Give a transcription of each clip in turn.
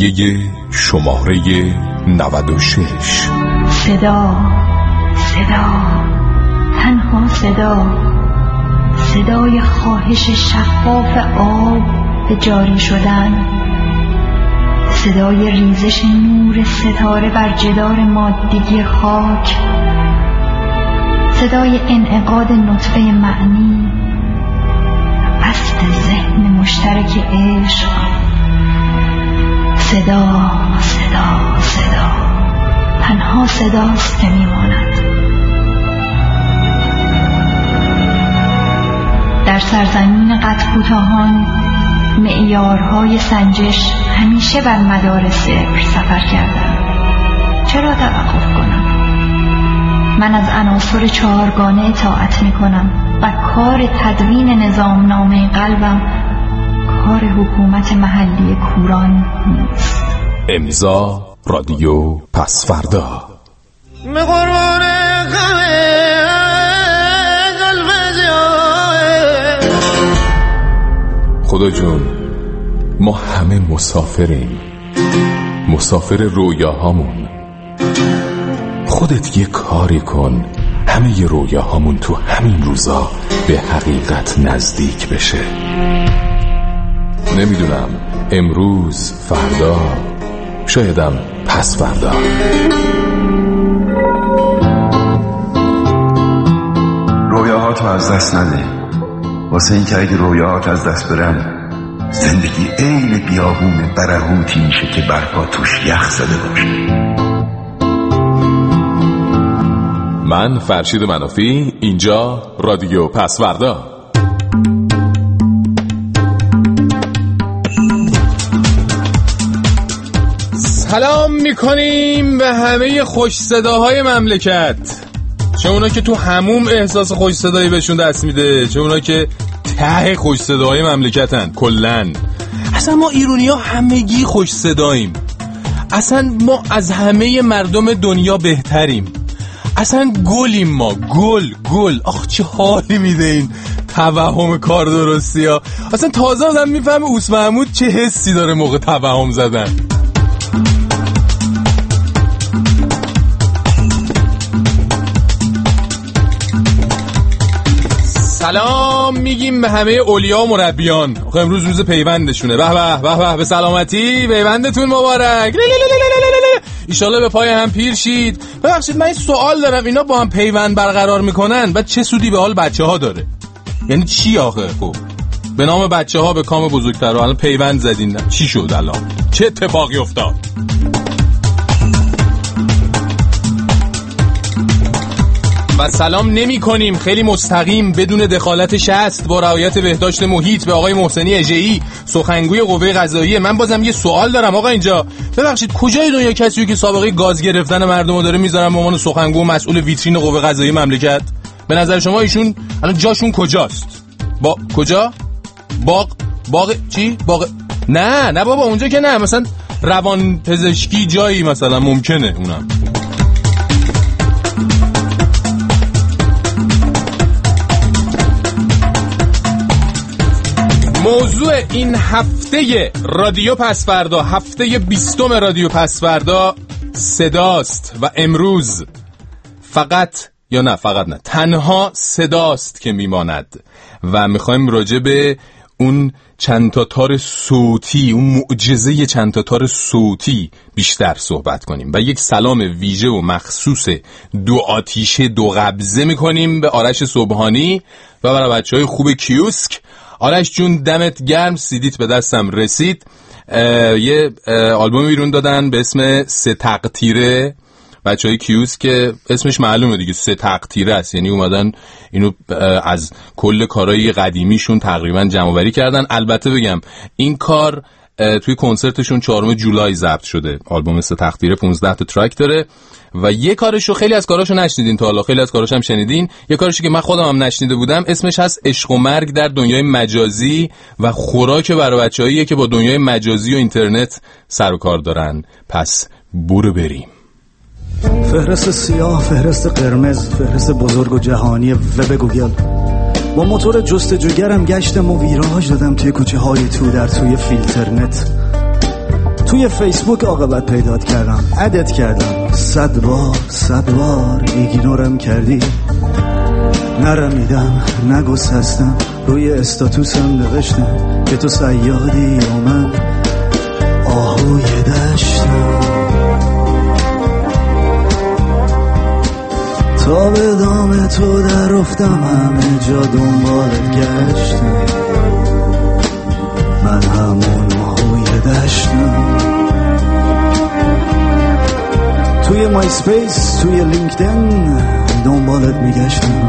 هدیه شماره 96. صدا، تنها صدای خواهش شفاف آب به جاری شدن، صدای ریزش نور ستاره بر جدار مادیگی خاک، صدای انعقاد نطفه معنی، بست ذهن مشترک عشق. صدا، تنها صداست که میماند. در سرزمین قد کوتاهان معیارهای سنجش همیشه بر مدار صفر سفر کردند. چرا توقف کنم؟ من از عناصر چهارگانه اطاعت میکنم و کار تدوین نظامنامه قلبم کار حکومت محلی کوران نیست. امضا رادیو پسفردا. خدا جون، ما همه مسافریم، مسافر رویاهامون. خودت یه کاری کن همه ی رویاهامون تو همین روزا به حقیقت نزدیک بشه. نمیدونم، امروز، فردا، شایدم پس فردا. رویاهاتو از دست نده، واسه این که اگه رویاهات از دست برن زندگی عین بیابون برهوتی میشه که برپا توش یخ زده باشه. من فرشید منافی، اینجا رادیو پسفردا. سلام میکنیم به همه خوش صداهای مملکت، چه اونا که تو هموم احساس خوش صدایی بهشون دست میده، چه اونا که ته خوش صداهای مملکتن. کلن اصلا ما ایرانی ها همگی خوش صداییم، اصلا ما از همه مردم دنیا بهتریم، اصلا گلیم ما، گل. آخ چه حالی میده این توهم کار درستی ها. اصلا تازه آدم میفهمه اوس محمود چه حسی داره موقع توهم زدن. سلام میگیم به همه اولیا و مربیان. امروز روز پیوندشونه. به به سلامتی، پیوندتون مبارک. ایشالله به پای هم پیر شید. ببخشید من این سوال دارم، اینا با هم پیوند برقرار میکنن بعد چه سودی به حال بچه ها داره؟ یعنی چی آخه؟ خب به نام بچه ها به کام بزرگتر الان پیوند زدین، چی شد الان؟ چه اتفاقی افتاد؟ و سلام نمی کنیم خیلی مستقیم بدون دخالت شست با رعایت بهداشت محیط به آقای محسنی اژه‌ای، سخنگوی قوه قضاییه. من بازم یه سوال دارم آقا، اینجا ببخشید کجای دنیا کسی که سابقه گاز گرفتن مردمو داره میذارن به عنوان سخنگو و مسئول ویترین قوه قضاییه مملکت؟ به نظر شما ایشون الان جاشون کجاست؟ کجا؟ باغ چی؟ نه بابا اونجا که نه، مثلا روان پزشکی جایی مثلا ممکنه اونم. موضوع این هفته رادیو پسفردا، هفته 20 رادیو پسفردا صداست و امروز تنها صداست که میماند و میخوایم راجع به اون چند تا تار صوتی، اون معجزه چند تا تار صوتی بیشتر صحبت کنیم و یک سلام ویژه و مخصوص دو آتیشه دو قبضه میکنیم به آرش صبحانی و برای بچهای خوب کیوسک. آرش جون دمت گرم، سیدیت به دستم رسید. یه آلبوم بیرون دادن به اسم سه تقطیره، بچهای کیوس که اسمش معلومه دیگه، سه تقطیره است، یعنی اومدن اینو از کل کارهای قدیمیشون تقریبا جمع‌آوری کردن. البته بگم این کار توی کنسرتشون 4 جولای ضبط شده. آلبوم سه تقطیره 15 تا ترک داره و یه کارشو، خیلی از کاراشو نشنیدین تا حالا، خیلی از کاراشو هم شنیدین. یه کارشو که من خودم هم نشنیده بودم اسمش هست عشق و مرگ در دنیای مجازی و خوراک برای بچه‌ایه که با دنیای مجازی و اینترنت سر و کار دارن. پس برو بریم. فهرست سیاه، فهرست قرمز، فهرست بزرگ و جهانی وب گوگل. با موتور جستجوگرم گشتم و ویراج دادم توی کوچه های تو در توی فیلترنت. توی فیسبوک عاقبت پیدات کردم، ادت کردم، 100 بار ایگنورم کردی، نرمیدم نگسستم، روی استاتوسم نوشتم که تو صیادی و من آهوی دشتم. تا به دام تو در افتم، همه جا دنبالت گشتم، من همون آهوی دشتم. توی مای سپیس، توی لینکدین دنبالت میگشتم.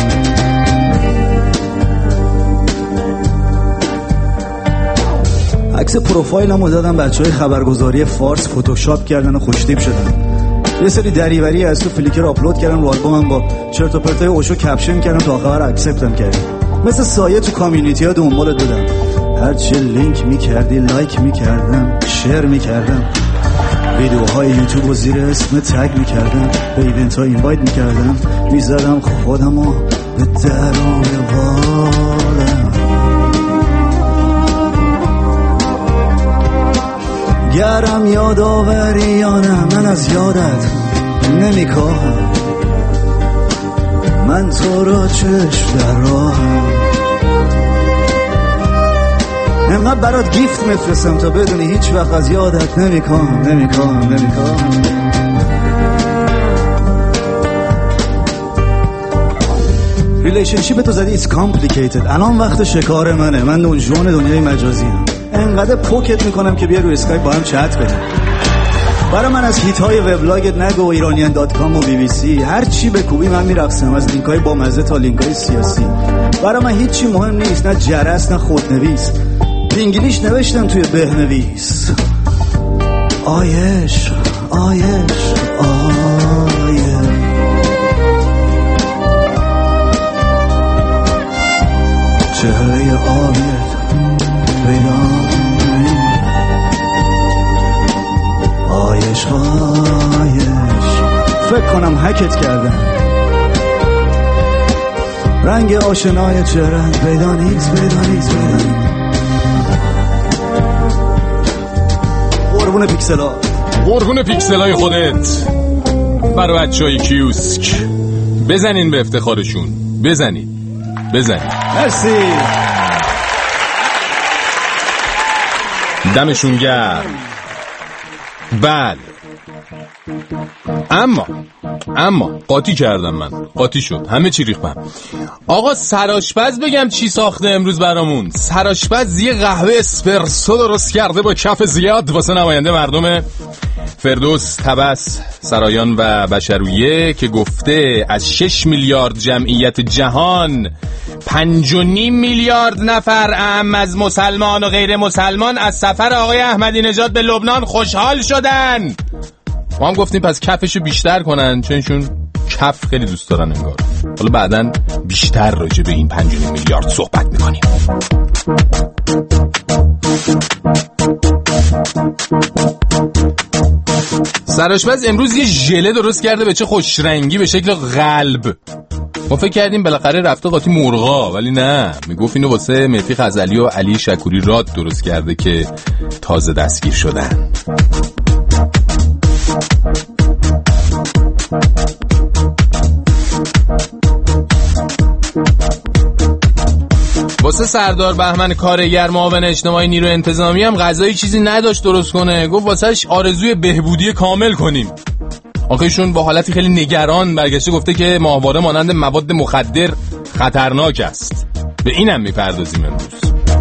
عکس پروفایلمو دادم بچهای خبرگزاری فارس فتوشاپ کردن و خوشتیپ شدن. یه سری دریوری از تو فلیکر آپلود کردم رو آلبومم، با چرت و پرتای اوشو کپشن کردم تا آخر اکسپتم کردم. مثل سایه تو کامیونیتی ها دنبالت بودم، هرچی لینک میکردی لایک میکردم، شیر میکردم، ویدیوهای یوتیوب و زیر اسم تگ میکردم، به ایونت ها اینوایت میکردم، میزدم خودمو به درون بالم. گرم یادآوریانم، من از یادت نمیکاهم، من تو را چشم در راهم، انقدر برات گیفت میفرستم تا بدونی هیچ وقت از یادت نمیکاهم. ریلیشنشیپ تو زدی it's complicated، الان وقت شکار منه، من دونجون دنیای مجازی هم، انقدر پوکت میکنم که بیا روی اسکایپ با هم چت کنیم. برای من از هیت های وبلاگت نگو، iranian.com و BBC، هر چی بکوبی من میرقصم، از لینک های با مزه تا لینک های سیاسی. برای من هیچی مهم نیست، نه جرس نه خودنویس، انگلیش نوشتم توی بهنویس. آیش چهره آبیت بیدان، آیش فکر کنم هکت کردم، رنگ آشنای چهره‌ت پیدا نیست. قربون پیکسلای خودت. برای بچهای کیوسک بزنین به افتخارشون، بزنین. مرسی، دمشون گرم. بله، اما قاطی کردم، من قاطی شد، همه چی ریختم. آقا سرآشپز بگم چی ساخته امروز برامون. سرآشپز یه قهوه اسپرسو درست کرده با کف زیاد واسه نماینده مردم فردوس طبس سرایان و بشرویه که گفته از 6 میلیارد جمعیت جهان 5.5 میلیارد نفر اعم از مسلمان و غیر مسلمان از سفر آقای احمدی نژاد به لبنان خوشحال شدن. ما هم گفتیم پس کفشو بیشتر کنن، چونشون کف خیلی دوست دارن انگار. حالا بعدن بیشتر راجع به این 5.5 میلیارد صحبت میکنیم. سرآشپز امروز یه ژله درست کرده به چه خوش رنگی به شکل قلب. ما فکر کردیم بالاخره رفته قاطی مرغا، ولی نه، میگفت اینو واسه مهدی غزالی و علی شکوری راد درست کرده که تازه دستگیر شدن. واسه سردار بهمن کارگر معاون اجتماعی نیروی انتظامی هم غذایی چیزی نداشت درست کنه، گفت واسهش آرزوی بهبودی کامل کنیم. آخیشون با حالتی خیلی نگران برگشته گفته که ماهواره مانند مواد مخدر خطرناک است. به اینم میپردازیم امروز.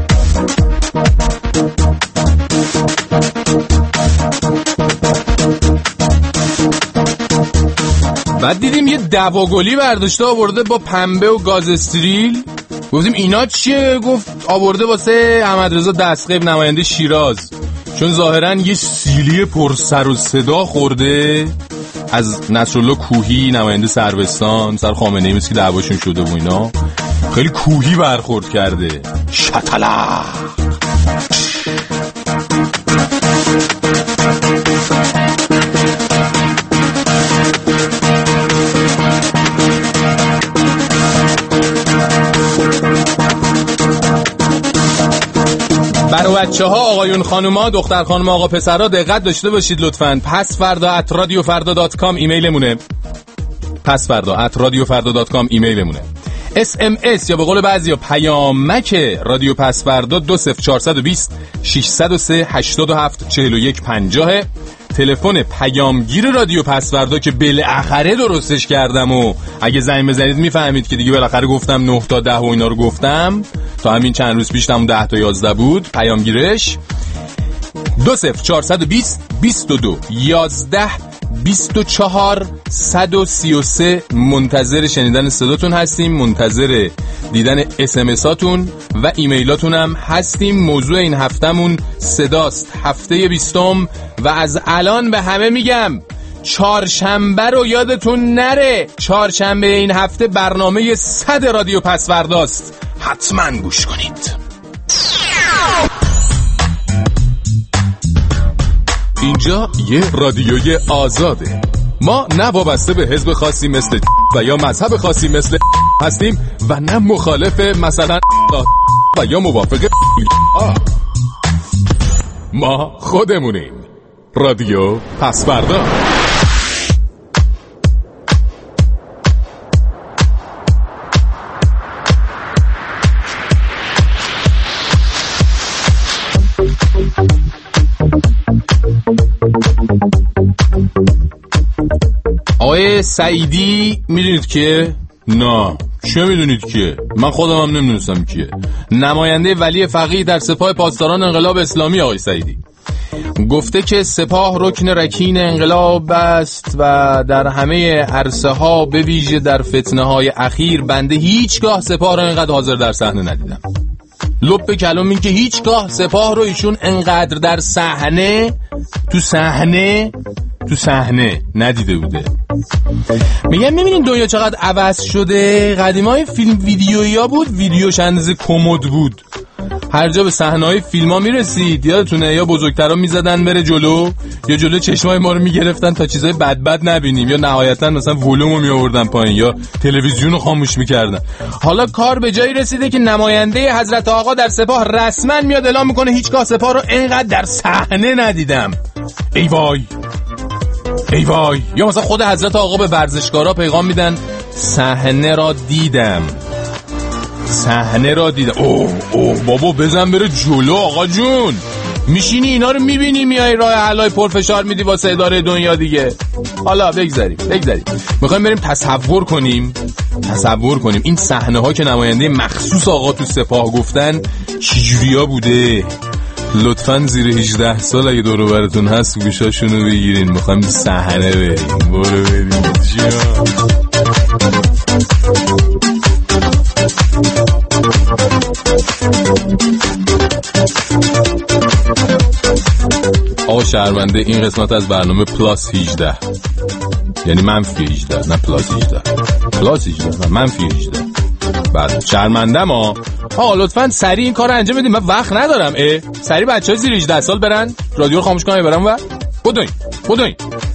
بعد دیدیم یه دواگلی برداشته آورده با پنبه و گاز استریل. گفتیم اینا چیه؟ گفت آورده واسه احمدرضا دستقیب نماینده شیراز، چون ظاهرا یه سیلی پر سر و صدا خورده از نصرالله کوهی نماینده سروستان سر خامنه‌ای، مثل که دعواشون شده و اینا، خیلی کوهی برخورد کرده. شتلا برای بچه‌ها، آقایون، خانوما، دختر خانوما، آقا پسرها دقت داشته باشید لطفاً. pasfarda@radiofarda.com ایمیلمونه. pasfarda@radiofarda.com ایمیلمونه. SMS یا به قول بعضیا پیامک رادیو پسفردا 20420 603 87 41 50. تلفن پیامگیر رادیو پسفردا که بالاخره درستش کردم و اگه زنگ بزنید میفهمید که دیگه بالاخره گفتم 9 تا 10 و اینا رو گفتم. تا همین چند روز پیش تمون 10 تا 11 بود پیامگیرش. 20420 22 11 24 133. منتظر شنیدن صداتون هستیم، منتظر دیدن اسمساتون و ایمیلاتون هم هستیم. موضوع این هفتمون صداست، هفته 20م و از الان به همه میگم چهارشنبه رو یادتون نره. چهارشنبه این هفته برنامه 100 رادیو پسفرداست، حتما گوش کنید. اینجا یه رادیوی آزاده. ما نه وابسته به حزب خاصی مثل و یا مذهب خاصی مثل هستیم و نه مخالف مثلا و یا موافق ما خودمونیم. رادیو پسفردا. آقای سعیدی میدونید که؟ نه چه میدونید که؟ من خودم هم نمیدونستم که. نماینده ولی فقیه در سپاه پاسداران انقلاب اسلامی آقای سعیدی گفته که سپاه رکن رکین انقلاب است و در همه عرصه ها به ویژه در فتنه های اخیر بنده هیچگاه سپاه رو انقدر حاضر در صحنه ندیدم. لب کلام این که هیچگاه سپاه رو ایشون انقدر در صحنه تو صحنه ندیده بوده. میگم میبینین دنیا چقدر عوض شده. قدیمای فیلم ویدیویی ها بود، ویدیوش اندازه کمد بود. هر جا به صحنه‌های فیلم‌ها میرسید یادتونه یا بزرگترا میزدن بره جلو یا جلو چشمای ما رو میگرفتن تا چیزای بد نبینیم یا نهایتاً مثلا ولومو میآوردن پایین یا تلویزیون رو خاموش میکردن. حالا کار به جایی رسیده که نماینده حضرت آقا در سپاه رسما میاد اعلام میکنه هیچگاه سپاه رو اینقدر در صحنه ندیدم. ای وای. یا مثلا خود حضرت آقا به ورزشکارا پیغام میدن صحنه را دیدم. اوه بابا بزن بره جلو آقا جون. میشینی اینا رو میبینی میای راه حلای پرفشار میدی واسه اداره دنیا دیگه. حالا بگذاریم میخوایم بریم تصور کنیم این صحنه ها که نماینده مخصوص آقا تو سپاه گفتن چجوریا بوده. لطفاً زیر 18 سال اگه دور و براتون هست گوشاشونو بگیرین، میخوایم صحنه بریم. برو بریم آقا شهرونده این قسمت از برنامه پلاس 18 یعنی منفی 18 نه پلاس 18 نه منفی 18. بعد شهرمنده ما آقا لطفاً سریع این کار رو انجام بدیم، من وقت ندارم. سریع بچه‌ها زیر 18 سال برن رادیو رو خاموش کنن برن و بدوین.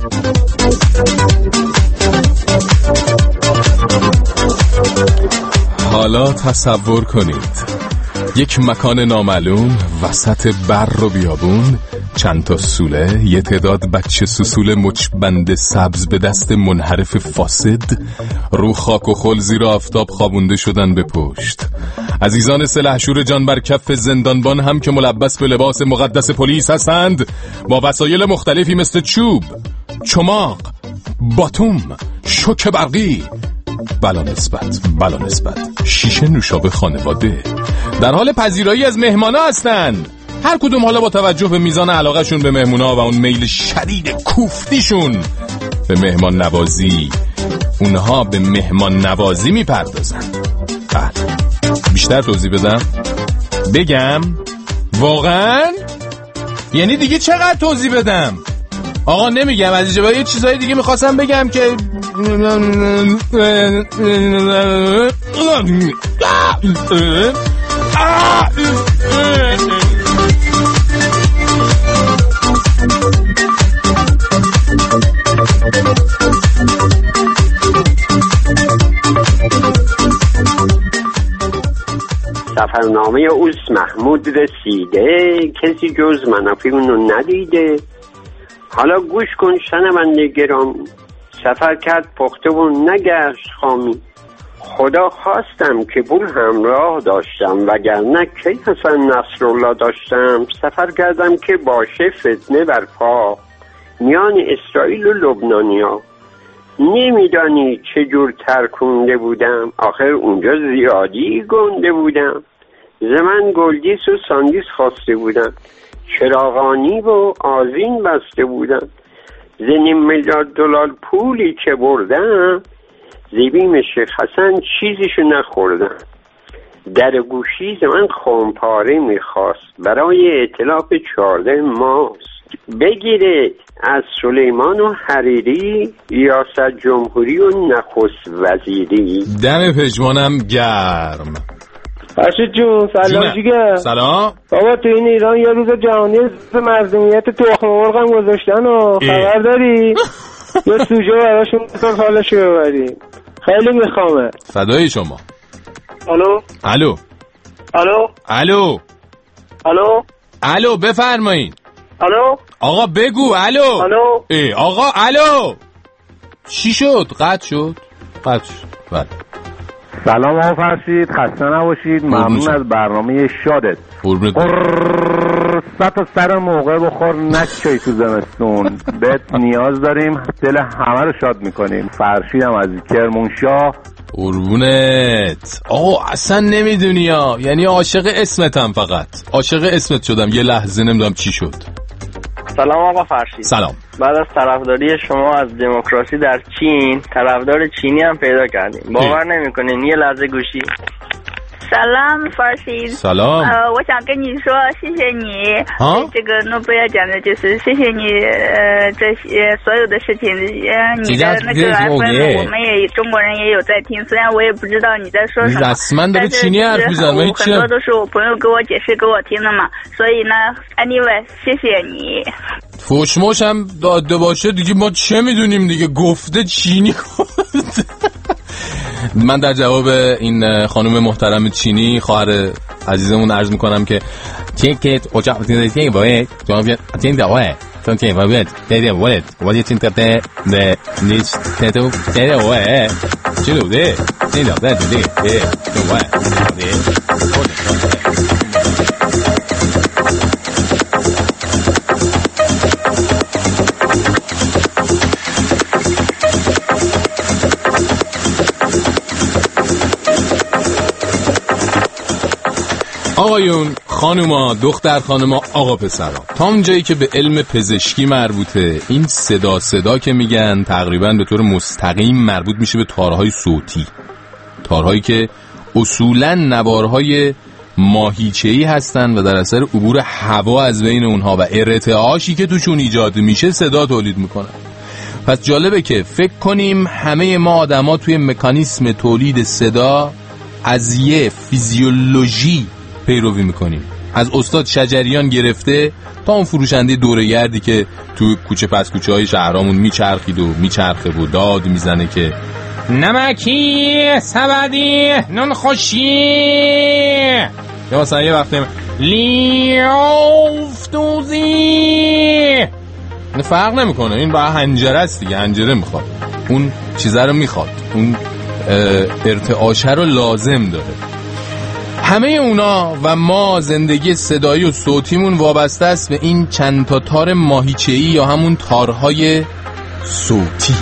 حالا تصور کنید یک مکان نامعلوم وسط بر و بیابون، چند تا سوله، یه تعداد بچه سوسول مچبند سبز به دست منحرف فاسد رو خاک و خل زیر آفتاب خوابونده شدن به پشت. عزیزان سلحشور جان بر کف زندانبان هم که ملبس به لباس مقدس پلیس هستند، با وسایل مختلفی مثل چوب، چماق، باتوم، شوک برقی، بلا نسبت شیشه نوشابه خانواده در حال پذیرایی از مهمانا هستن. هر کدوم حالا با توجه به میزان علاقهشون به مهمونا و اون میل شدید کوفتیشون به مهمان نوازی، اونها به مهمان نوازی میپردازن. بله بیشتر توضیح بگم واقعا یعنی دیگه چقدر توضیح بدم؟ آقا نمیگم، از اینجا یه چیزای دیگه میخواستم بگم که سفرنامه اوس محمود رسیده، کسی جز منافی اونو ندیده. حالا گوش کن شنونده گرامی، سفر کرد پخته و نگشت خامی. خدا خواستم که بول همراه داشتم، وگرنه کی حسن نصرالله داشتم. سفر کردم که باشه فتنه برپا، میان اسرائیل و لبنانیا. نمیدانی چجور ترکونده بودم، آخر اونجا زیادی گنده بودم. زمن گلدیس و ساندیس خواسته بودم، چراغانی و آذین بسته بودم. $1.5 میلیارد پولی که بردم، زبیم شیخ حسن چیزیشو نخوردم. در گوشی زمن خمپاره میخواست، برای ائتلاف 14 ماست. بگیره از سلیمان و حریری، ریاست جمهوری و نخست وزیری. دم پژمانم گرم. فرشید جون سلام جیگر. سلام بابا تو این ایران یه روز جهانی مظلومیت تخم مرغ هم گذاشتن و خبر داری؟ یه سوژه براشون بسار حالشو ببریم، خیلی میخوامه. فدای شما. الو الو الو الو الو الو بفرمایید. الو آقا بگو. الو الو آقا الو. چی شد؟ قطع شد. بله. سلام آقا فرشید، خسته نباشید. ممنون از برنامه شادت. قرصت و سر موقع بخور، نچای تو زمستون. بهت نیاز داریم، دل همه رو شاد میکنیم. فرشیدم از کرمانشاه. قربونت. آقا اصلا نمیدونی ها، یعنی عاشق اسمتم، فقط عاشق اسمت شدم. یه لحظه نمیدونم چی شد. سلام آقا فرشید. سلام. بعد از طرفداری شما از دموکراسی در چین، طرفدار چینی هم پیدا کردیم. باور نمیکنین. یه لحظه گوشی. 萨拉姆法师， سلام. 我想跟你说谢谢你，这个诺贝尔奖的就是谢谢你，这些所有的事情，你的那个 FM 我们也中国人也有在听，虽然我也不知道你在说什么，但是很多都是我朋友给我解释给我听的嘛，所以呢 ，anyway 谢谢你。 فوشموش هم داده باشه دیگه، ما چه میدونیم دیگه، گفته چینی گفته. من در جواب این خانم محترم چینی خواهر عزیزمون عرض میکنم که تیکت اجاق تیکت باید جواب تین دواه تون تین باید دیده باید ولی تین تبته به نیچ تتو دیده باید چلو ده تین دواه دیده آقایون، خانوما، دختر خانوما، آقا پسرا، تا اونجایی که به علم پزشکی مربوطه، این صدا که میگن تقریبا به طور مستقیم مربوط میشه به تارهای صوتی، تارهایی که اصولاً نوارهای ماهیچه‌ای هستن و در اثر عبور هوا از بین اونها و ارتعاشی که توشون ایجاد میشه صدا تولید میکنن. پس جالبه که فکر کنیم همه ما آدما توی مکانیسم تولید صدا از یه فیزیولوژی پیروی میکنیم، از استاد شجریان گرفته تا اون فروشنده دوره‌گردی که تو کوچه پس کوچه های شهرامون میچرخید و میچرخه و داد میزنه که نمکی سبدی نون خوشی، یا مثلا یه وقتی لیافتوزی. فرق نمیکنه، این با هنجره است دیگه، هنجره میخواد، اون چیزه رو میخواد، اون ارتعاشه رو لازم داره. همه اونا و ما زندگی صدایی و صوتیمون وابسته است به این چند تا تار ماهیچه‌ای یا همون تارهای صوتی.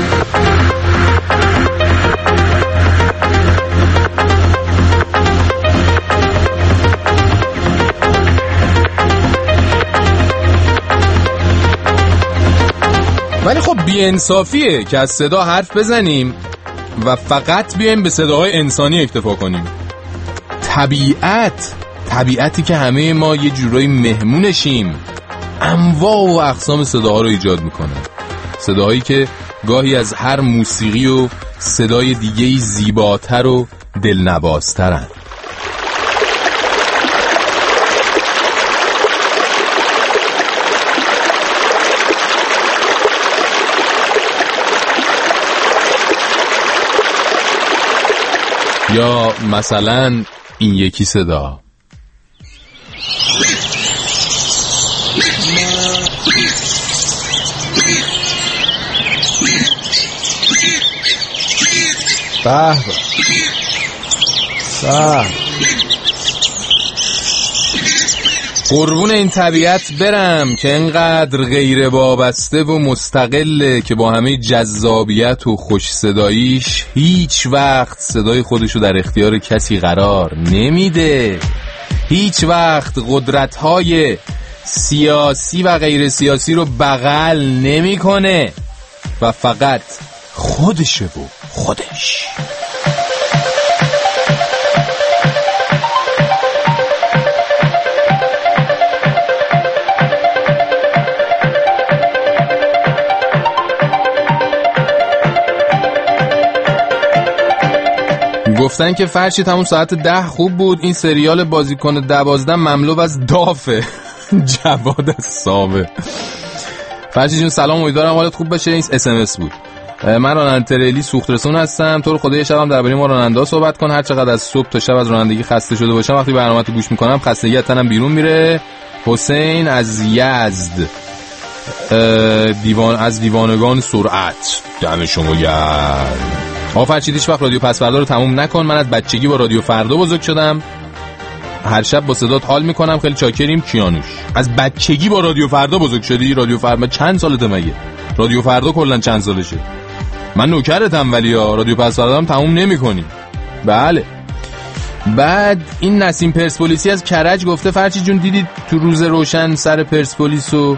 ولی خب بی‌انصافیه که از صدا حرف بزنیم و فقط بیایم به صداهای انسانی اکتفا کنیم. طبیعتی که همه ما یه جورایی مهمونشیم، انواع و اقسام صداها رو ایجاد میکنه، صداهایی که گاهی از هر موسیقی و صدای دیگه‌ای زیباتر و دلنوازترن. یا مثلا این یکی صدا. به قربون این طبیعت برم که انقدر غیر وابسته و مستقله که با همه جذابیت و خوش صداییش هیچ وقت صدای خودشو در اختیار کسی قرار نمیده، هیچ وقت قدرت‌های سیاسی و غیر سیاسی رو بغل نمی‌کنه و فقط خودشه و خودش. گفتن که فرشید همون ساعت 10 خوب بود. این سریال بازیکن 12 مملو از دافه. جواد الصابر. فرشید جون سلام، امیدوارم حالت خوب باشه. این SMS بود. من راننده تریلی سوخت رسون هستم. تو رو خدا یه شبم درباره ما راننده صحبت کن. هر چقدر از صبح تا شب از رانندگی خسته شده باشم وقتی برنامه‌تو گوش میکنم خستگی از تنم بیرون میره. حسین از یزد، از دیوانگان سرعت. دم شما گرم. فرشید هیچ وقت رادیو پس فردا رو تموم نکن. من از بچگی با رادیو فردا بزرگ شدم. هر شب با صدات حال میکنم. خیلی چاکریم. کیانوش. از بچگی با رادیو فردا بزرگ شدی؟ رادیو فردا چند سالته مگه؟ رادیو فردا کلا چند سالشه؟ من نوکرتم ولی رادیو پس فردا هم تموم نمیکنی. بله. بعد این نسیم پرسپولیسی از کرج گفته فرشید جون دیدید تو روز روشن سر پرسپولیسو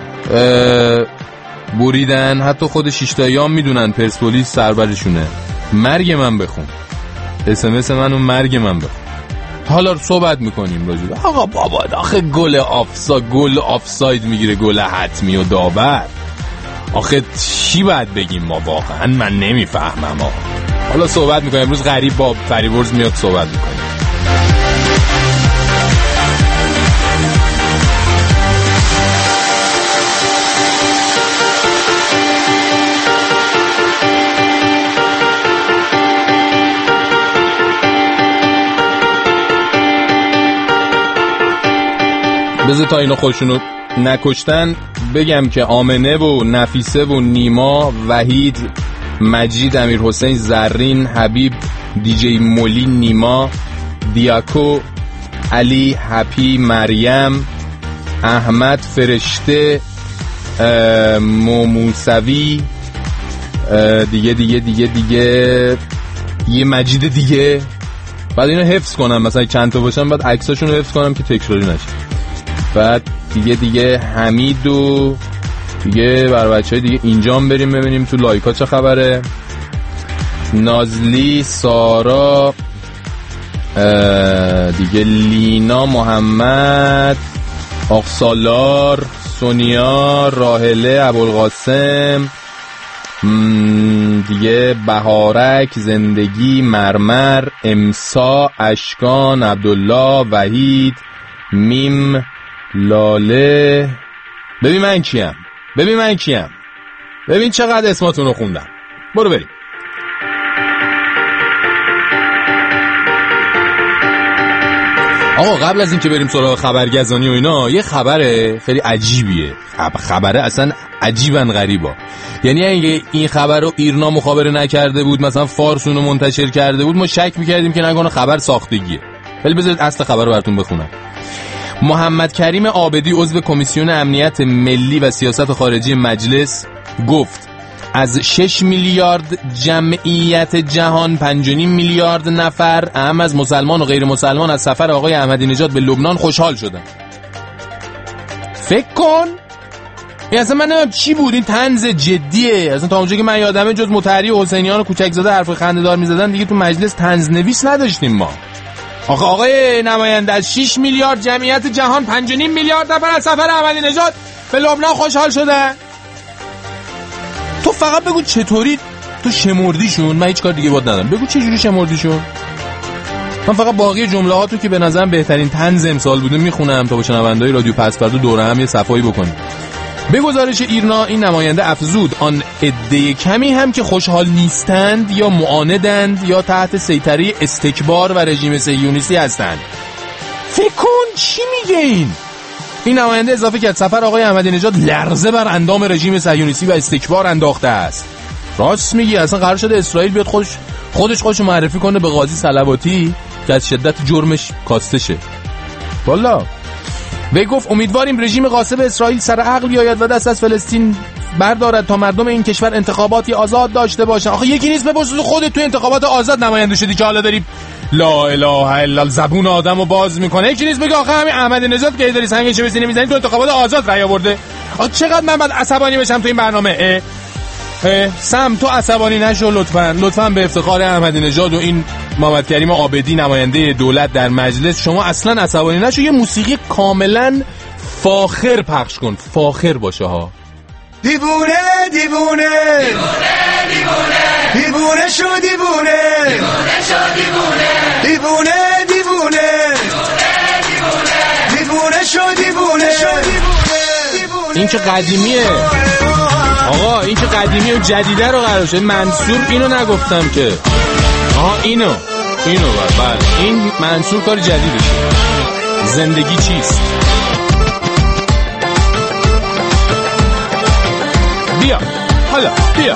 بریدن؟ حتی خود شیشتاییام میدونن پرسپولیس سربرشونه. مرگ من بخون. SMS منو مرگ من بخون. حالا صحبت میکنیم راجع به آقا بابا آخه گل آفساید میگیره، گل حتمی و داور. آخه چی باید بگیم ما؟ واقعا من نمیفهمم. حالا صحبت میکنیم. امروز غریب با فریورز میاد صحبت میکنیم. بذار تا اینا خودشونو نکشتن بگم که آمنه و نفیسه و نیما، وحید، مجید، امیر حسین، زرین، حبیب، دیجی مولی، نیما، دیاکو، علی، هپی، مریم، احمد، فرشته، موسوی، دیگه یه مجید دیگه. بعد اینو حفظ کنم، مثلا چند تا باشن بعد عکساشون رو حفظ کنم که تکراری نشه. بعد دیگه حمید و دیگه بر بچهای دیگه اینجام بریم ببینیم تو لایکا چه خبره. نازلی، سارا، دیگه لینا، محمد، آقسالار، سونیا، راهله، ابوالقاسم، دیگه بهارک، زندگی، مرمر، امسا، اشکان، عبدالله، وحید، میم، لاله. ببین من کیم، ببین چقدر اسماتون رو خوندم. برو بریم. آقا قبل از این که بریم سراغ خبرگزانی و اینا، یه خبره خیلی عجیبیه. خبره اصلا عجیبن غریبا. یعنی اگه این خبر رو ایرنا مخابره نکرده بود، مثلا فارس اونو منتشر کرده بود، ما شک میکردیم که نکنه خبر ساختگیه. ولی بذارید اصل خبر رو براتون بخونم. محمد کریم عابدی عضو کمیسیون امنیت ملی و سیاست خارجی مجلس گفت از 6 میلیارد جمعیت جهان 5.5 میلیارد نفر اهم از مسلمان و غیر مسلمان از سفر آقای احمدی نژاد به لبنان خوشحال شدن. فکر کن این اصلا من نمیم چی بود، این طنز جدیه. اصلا تا اونجا که من یادمه جز مطهری و حسینیان و کوچک زاده حرف خنده‌دار می‌زدن دیگه تو مجلس طنز نویس نداشتیم ما. آقای نماینده از 6 میلیارد جمعیت جهان 5.5 میلیارد نفر از سفر احمدی نژاد به لبنان خوشحال شدن. تو فقط بگو چطوری تو شمردیشون، من هیچ کار دیگه باید ندارم. بگو چجوری شمردیشون. من فقط باقی جمله هاتو که به نظرم بهترین طنز امسال بوده میخونم تا با شنونده‌های رادیو پس فردا دوره هم یه صفایی بکنیم. به گزارش ایرنا این نماینده افزود آن عده کمی هم که خوشحال نیستند یا معاندند یا تحت سیطره استکبار و رژیم صهیونیستی هستند. فکر کن چی میگه این نماینده اضافه کرد سفر آقای احمدی نژاد لرزه بر اندام رژیم صهیونیستی و استکبار انداخته است. راست میگی، اصلا قرار شده اسرائیل بیاد خودش معرفی کنه به قاضی صلواتی که از شدت جرمش کاسته شه. والا وی گفت امیدواریم رژیم غاصب اسرائیل سر عقل بیاید و دست از فلسطین بردارد تا مردم این کشور انتخاباتی آزاد داشته باشن. آخه یکی نیست بپرسید خودت تو انتخابات آزاد نماینده شدی که حالا داری لا اله الا زبون آدمو باز میکنه. یکی نیست بگه آخه همین احمدی نژاد که داری سنگش بزنی میزنی تو انتخابات آزاد رأی آورده. آخه چقدر من بعد عصبانی بشم تو این برنامه. سم تو عصبانی نشو لطفاً به افتخار احمدی نژاد و این محمد کریم عابدی نماینده دولت در مجلس شما اصلا عصبانی نشو. یه موسیقی کاملا فاخر پخش کن، فاخر باشه ها. دیوونه دیوونه دیوونه دیوونه شو دیوونه دیوونه دیوونه دیوونه دیوونه شو دیوونه این که قدیمیه آقا، این که قدیمی و جدیده رو قرار شد. منصور اینو نگفتم که اینو بله این منصور کار جدیدشه. زندگی چیست؟ بیا حالا بیا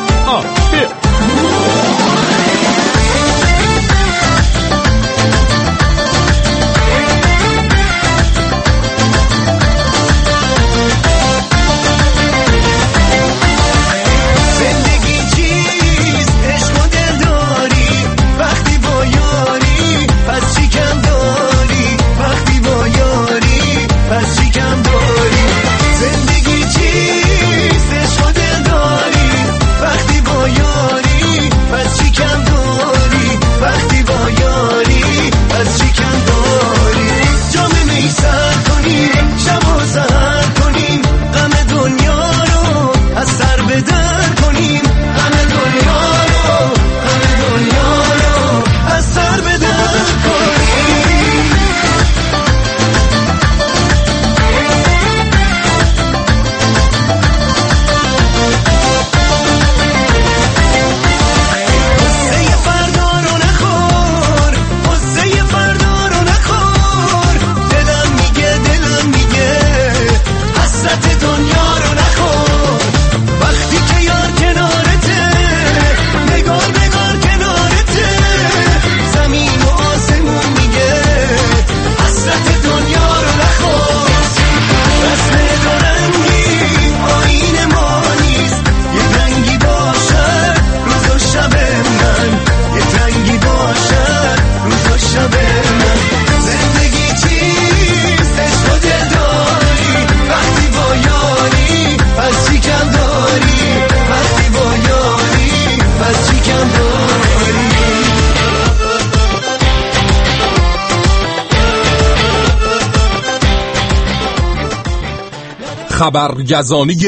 خبرگزانی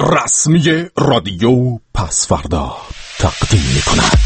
رسمی رادیو پسفردا تقدیم می‌کند.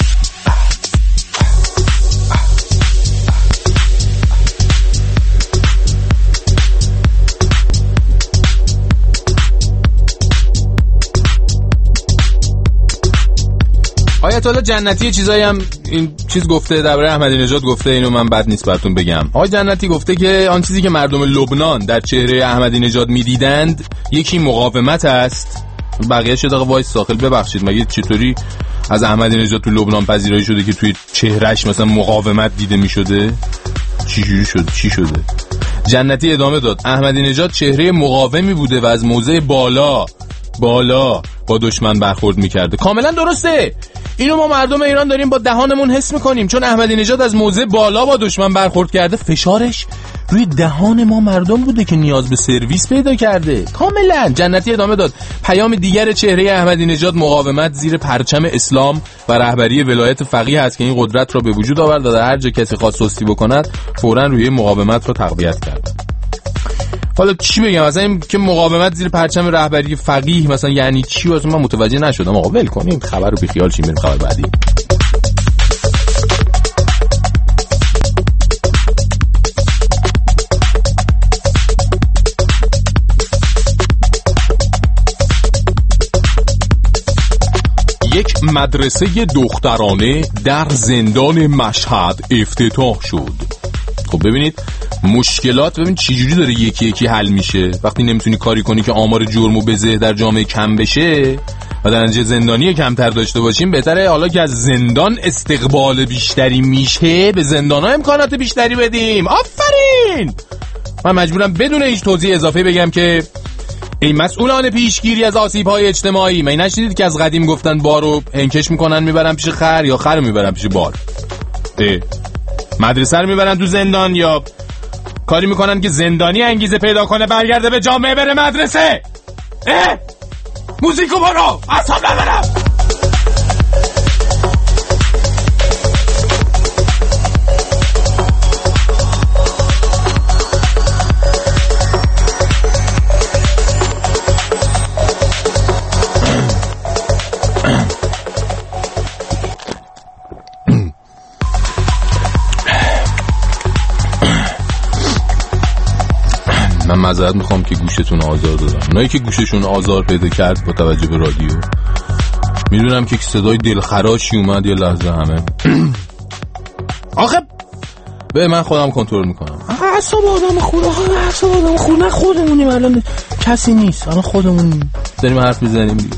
آیت الله جنتی چیزایی هم این چیز گفته درباره احمدی نژاد گفته، اینو من بد نیست براتون بگم. آقای جنتی گفته که آن چیزی که مردم لبنان در چهره احمدی نژاد میدیدند یکی مقاومت است. بقیه شده وایس ساخل ببخشید مگه چطوری از احمدی نژاد تو لبنان پذیرایی شده که توی چهرهش مثلا مقاومت دیده میشده؟ چی شده؟ جنتی ادامه داد احمدی نژاد چهره مقاومی بوده و از موضع بالا با دشمن برخورد میکرده. کاملا درسته، اینو ما مردم ایران داریم با دهانمون حس میکنیم، چون احمدی نژاد از موضع بالا با دشمن برخورد کرده، فشارش روی دهان ما مردم بوده که نیاز به سرویس پیدا کرده. کاملا. جنتی ادامه داد پیام دیگر چهره احمدی نژاد مقاومت زیر پرچم اسلام و رهبری ولایت فقیه است که این قدرت را به وجود آورد و در هر جا کسی خواست سستی بکند فوراً روی مقاومت را تقویت کرد. حالا چی بگم مثلا این که مقاومت زیر پرچم رهبری فقیه مثلا یعنی چی؟ واسه من متوجه نشدم. آقا ول کنیم خبر رو بیخیال شیم، بریم خبر بعدی. یک مدرسه دخترانه در زندان مشهد افتتاح شد. خب ببینید مشکلات، ببین چی جوری داره یکی یکی حل میشه. وقتی نمیتونی کاری کنی که آمار جرم و بزه در جامعه کم بشه و در نتیجه زندانی کمتر داشته باشیم، بهتره حالا که از زندان استقبال بیشتری میشه به زندان‌ها امکانات بیشتری بدیم. آفرین. من مجبورم بدون هیچ توضیح اضافه بگم که این مسئولان پیشگیری از آسیب‌های اجتماعی، من نشنیدید که از قدیم گفتن بارو انکش میکنن میبرن پیش خر یا خر میبرن پیش بار؟ مدرسه رو میبرن تو زندان یا کاری میکنن که زندانی انگیزه پیدا کنه برگرده به جامعه بره مدرسه؟ موزیکو برو اصاب ندارم. من معذرت میخوام که گوشتون آزار دادم. اونایی که گوششون آزار پیدا کرد با توجه به رادیو، میدونم که صدای دلخراشی اومد یه لحظه همه آخه به من خودم کنترل میکنم. اعصاب آدم خود نه خودمونیم الان کسی نیست، الان خودمون داریم حرف میزنیم دیگه.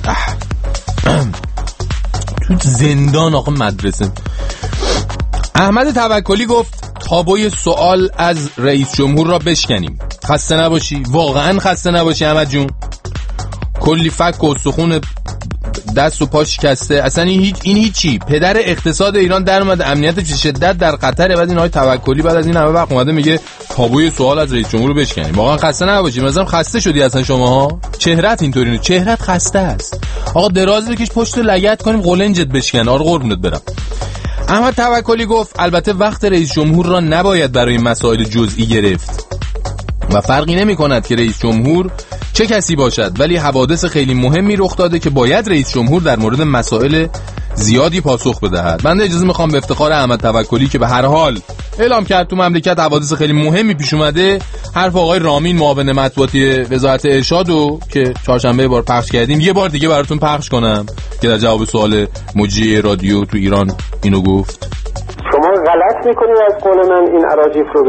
تو زندان آقا مدرسه. احمد توکلی گفت تابوی سوال از رئیس جمهور را بشکنیم. خسته نباشی، واقعا خسته نباشی احمد جون. کلی فک و استخون دست و پا شکسته، اصلا این هیچی. پدر اقتصاد ایران در اومده، امنیت شدت در خطره. بعد این های توکلی بعد از این همه وقت اومده میگه تابوی سوال از رئیس جمهور رو بشکنیم. واقعا خسته نباشی. مثلا خسته شدی اصلا شماها؟ چهرت اینطوری نه، چهرت خسته است. آقا دراز بکش پشت لگد کنیم قلنجت بشکن. آره قربونت برم. احمد توکلی گفت البته وقت رئیس جمهور را نباید برای مسائل جزئی گرفت و فرقی نمی کند که رئیس جمهور چه کسی باشد، ولی حوادث خیلی مهمی رخ داده که باید رئیس جمهور در مورد مسائل زیادی پاسخ بدهد. بنده اجازه میخوام به افتخار احمد توکلی که به هر حال اعلام کرد تو مملکت حوادث خیلی مهمی پیش اومده، حرف آقای رامین معاون مطبوعاتی وزارت ارشادو که چهارشنبه بار پخش کردیم یه بار دیگه براتون پخش کنم که در جواب سوال مجری رادیو تو ایران اینو گفت. شما غلط میکنید از قول من این اراجیف رو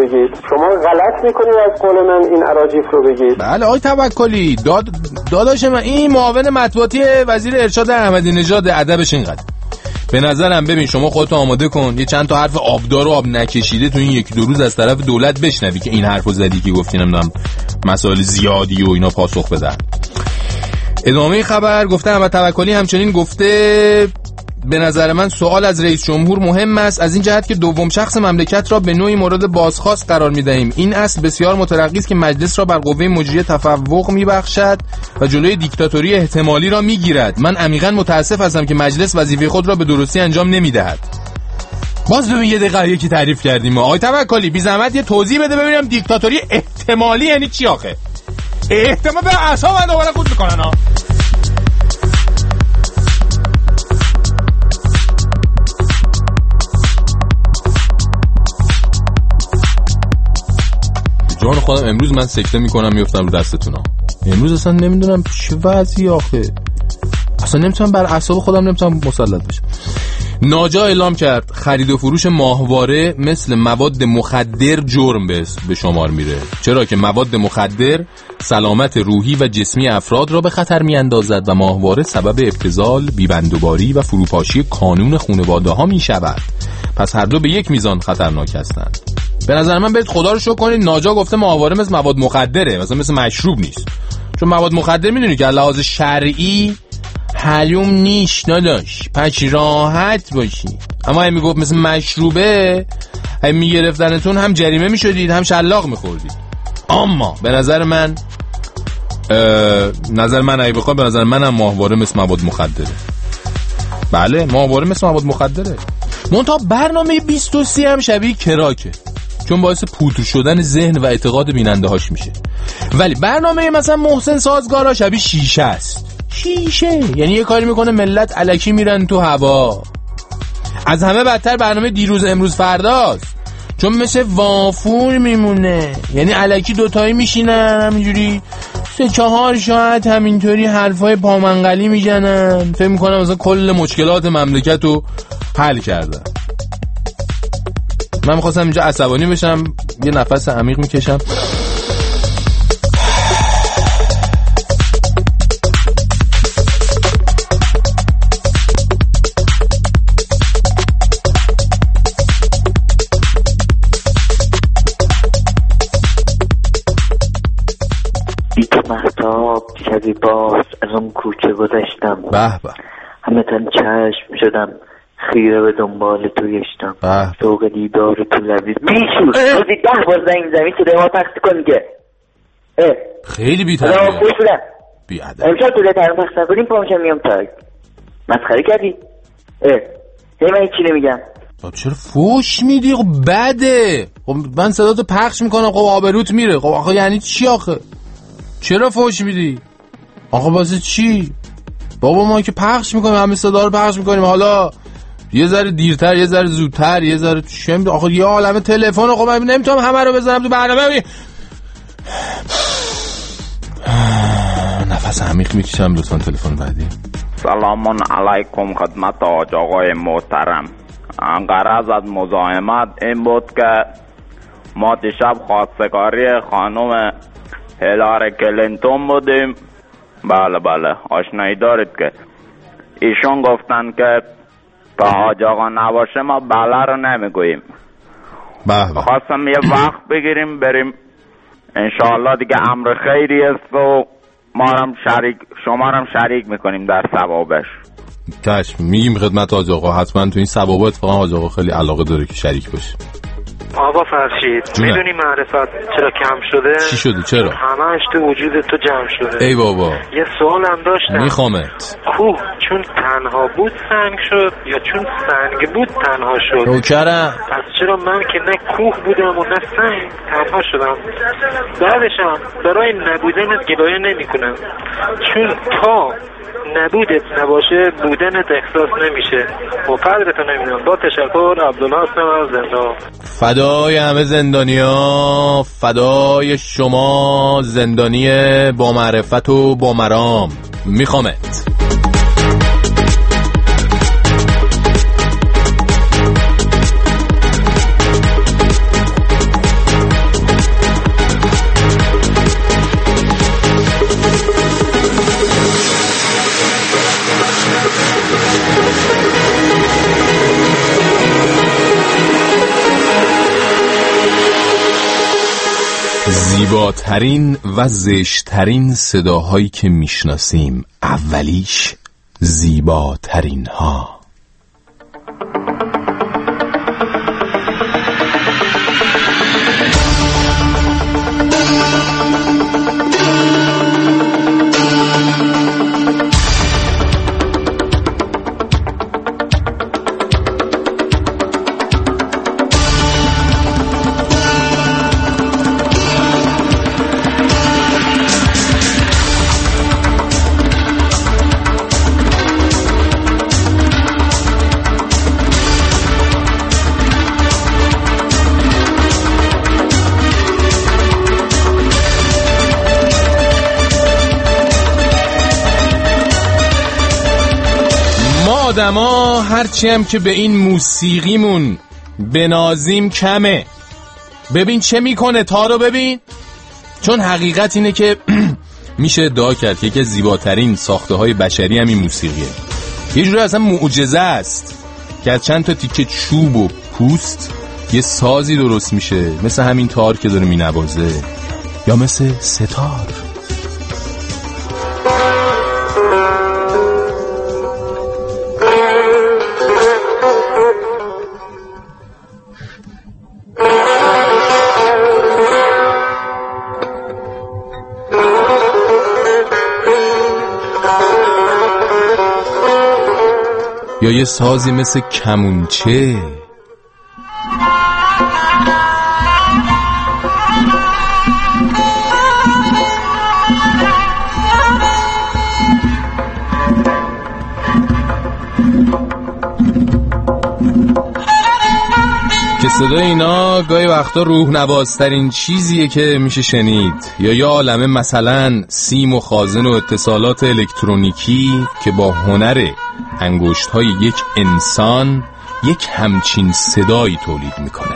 بگید. بله آقای توکلی داداش من این معاون مطبوعاتی وزیر ارشاد احمدی نژاد ادبش اینقدر. به نظرم ببین شما خودت آماده کن یه چند تا حرف آبدار و آب نکشیده تو این یکی دو روز از طرف دولت بشنوی که این حرفو زدی که گفتی نمیدونم مسائل زیادی و اینا پاسخ بدن. ادامه خبر گفته احمد توکلی همچنین گفته به نظر من سوال از رئیس جمهور مهم است از این جهت که دوم شخص مملکت را به نوعی مورد بازخواست قرار می‌دهیم. این اصل بسیار مترقی است که مجلس را بر قوه مجریه تفوق می‌بخشد و جلوی دیکتاتوری احتمالی را می‌گیرد. من عمیقاً متأسف هستم که مجلس وظیفه خود را به درستی انجام نمی‌دهد. باز ببین یه دقیقه یکی تعریف کردیم ما. آقای توکلی بی زحمت یه توضیح بده ببینم دیکتاتوری احتمالی یعنی چی آخه؟ احتمال به اعصاب من دوباره خورد می‌کنن ها. جان خودم امروز من سکته میکنم میفتم رو دستتونا. امروز اصلا نمیدونم چه وضعی آخه، اصلا نمیتونم بر اعصاب خودم نمیتونم مسلط بشم. ناجا اعلام کرد خرید و فروش ماهواره مثل مواد مخدر جرم به شمار میره. چرا که مواد مخدر سلامت روحی و جسمی افراد را به خطر میاندازد و ماهواره سبب ابتذال، بی‌بندوباری و فروپاشی کانون خانواده ها میشود. پس هر دو به یک میزان خطرناک هستند. به نظر من برید خدا رو شکر کنید ناجا گفته ماهواره مثل مواد مخدره، مثل مشروب نیست. چون مواد مخدر میدونی که لحاظ شرعی حلوم نیست نداشت، پس راحت باشی. اما اگه میگفت مثل مشروبه اگه میگرفتنتون هم جریمه میشدید هم شلاق میخوردید. اما به نظر من اگه بخوام به نظر منم ماهواره مثل مواد مخدره. بله ماهواره مثل مواد مخدره. منتها برنامه 23 هم شبیه کراکه چون باعث پودر شدن ذهن و اعتقاد بیننده هاش میشه. ولی برنامه مثلا محسن سازگارا شبیه شیشه است. شیشه یعنی یه کاری میکنه ملت الکی میرن تو هوا. از همه بدتر برنامه دیروز امروز فرداست چون مثل وافور میمونه، یعنی الکی دوتایی میشینن همینجوری 3-4 ساعت همینطوری حرفای پامنقلی میزنن، فکر میکنم مثلا کل مشکلات مملکت رو حل کردن. من میخواستم اینجا عصبانی بشم، یه نفس عمیق میکشم. شبی باز از اون کوچه گذشتم، به به همه تن چشم شدم، خیره به دنبال تو گشتم، سوق دیدار تو لبیز بیشور روزی 10 بار زنگ زمین تو ما پخت کن که خیلی بی‌تربیت امشب تو ده پخت نکنیم پامشم میام تاک مسخره کردی. من هیچی نمیگم. خب چرا فوش میدی؟ خب بده. خب من صداتو پخش میکنم، خب آبروت میره. خب آخه یعنی چی آخه؟ چرا فوش میدی؟ آخه واسه چی؟ بابا ما که پخش میکنیم، همه صدا رو پخش میکنیم، حالا یه ذره دیرتر، یه ذره زودتر، یه ذره چه آخه یه عالمه تلفن. خب من نمیتونم همه رو بزنم تو برنامه. نفس عمیق میکشم. لطفا تلفن بعدی. سلام علیکم خدمت آقای محترم. غرض از مزاحمت این بود که ما دیشب خواستگاری خانم هیلاری کلینتون بودیم. بله آشنایی دارید که ایشون گفتن که تا حاج آقا نباشه ما بله رو نمیگوییم. خواستم یه وقت بگیریم بریم، انشاءالله دیگه امر خیری است و شما هم شریک میکنیم در ثوابش. چشم میگیم خدمت حاج آقا، حتما تو این ثواب اتفاقا حاج آقا خیلی علاقه داره که شریک باشه. آقا فرشید میدونی معرفت چرا کم شده؟ چی شده؟ چرا؟ همه‌اش تو وجود تو جمع شده. ای بابا یه سوالم داشتم. میخوامت. کوه چون تنها بود سنگ شد یا چون سنگ بود تنها شد؟ نوکرم. پس چرا من که نه کوه بودم و نه سنگ تنها شدم؟ بعدشم برای نبودنت گلایه نمی‌کنم، چون تا نبودت نباشه بودنت احساس نمیشه و قدرتو نمیدونم. با تشکر، عبدالله هستم از زندان. فدای همه زندانیا، فدای شما زندانی با معرفت و با مرام. میخوامت. زیباترین و زشترین صداهایی که میشناسیم، اولیش زیباترین ها. آدما هرچی هم که به این موسیقیمون بنازیم کمه. ببین چه میکنه، تا رو ببین. چون حقیقت اینه که میشه ادعا کرد که یکی از زیباترین ساخته های بشری هم این موسیقیه. یه جوری اصلا معجزه است که از چند تا تیکه چوب و پوست یه سازی درست میشه، مثل همین تار که داره مینوازه یا مثل ستار. یا یه سازی مثل کمونچه. که که صدای اینا گاهی وقتا روح نوازترین چیزیه که میشه شنید، یا یه عالمه مثلا سیم و خازن و اتصالات الکترونیکی که با هنر انگشت‌های یک انسان یک همچین صدایی تولید میکنه.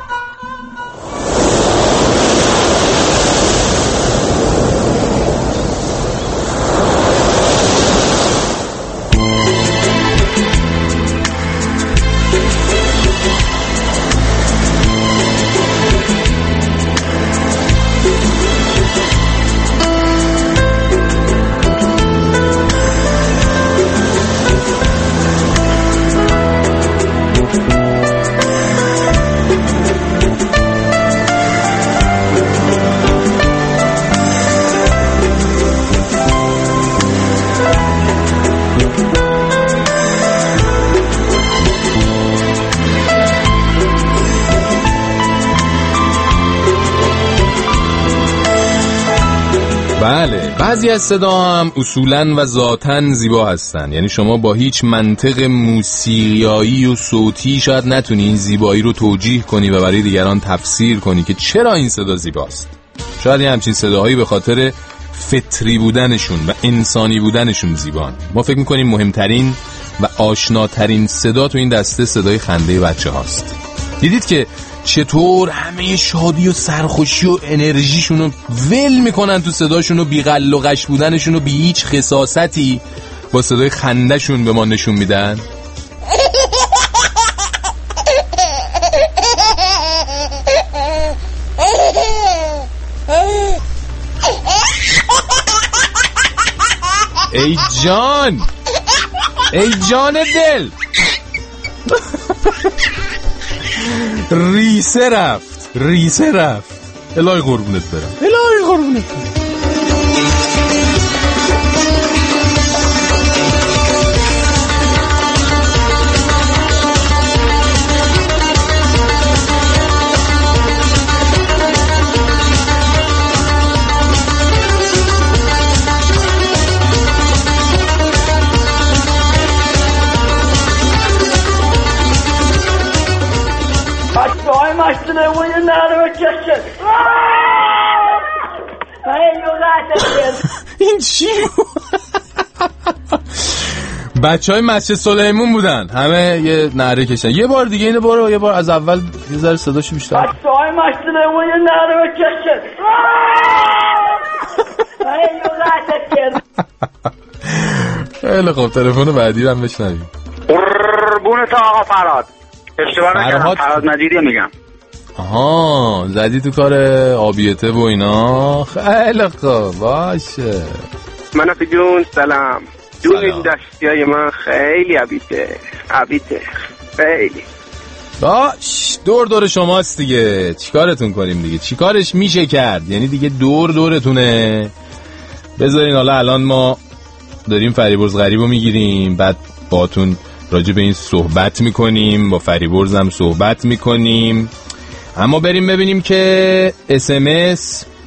بله، بعضی از صدا هم اصولاً و ذاتاً زیبا هستن. یعنی شما با هیچ منطق موسیقایی و صوتی شاید نتونی این زیبایی رو توجیه کنی و برای دیگران تفسیر کنی که چرا این صدا زیباست. شاید این همچین صداهایی به خاطر فطری بودنشون و انسانی بودنشون زیبان. ما فکر میکنیم مهمترین و آشناترین صدا تو این دسته صدای خنده بچه هاست. دیدید که چطور همه شادی و سرخوشی و انرژیشونو ول میکنن تو صداشونو، بی غل و غش بودنشونو بی هیچ خصاصتی با صدای خندهشون به ما نشون میدن. ای جان، ای جان دل، ریسه رفت. الهی قربونت برم، الهی قربونت برم. این چی بچه های مسجد سلیمون بودن، همه یه نعره کشن. یه بار دیگه اینو برو، یه بار از اول یه ذره صداشو بیشتر. بچه های مسجد سلیمون یه نعره کشن. خیلی خوب، تلفن بعدی رو هم بشنویم. قربونت آقا فراد. اشتباه نکردم، فراد مجیدی میگم. آها، زدی تو کار آبیته و اینا. خیلی خوب، باشه. منافی جون سلام. جون این دستیای من خیلی عبیته خیلی. باش، دور شماست دیگه. چیکارتون کنیم دیگه؟ چیکارش میشه کرد؟ یعنی دیگه دورتونه. بذارین حالا الان ما داریم فریبرز غریبو میگیریم، بعد باتون راجع به این صحبت میکنیم، با فریبرز هم صحبت میکنیم. اما بریم ببینیم که SMS.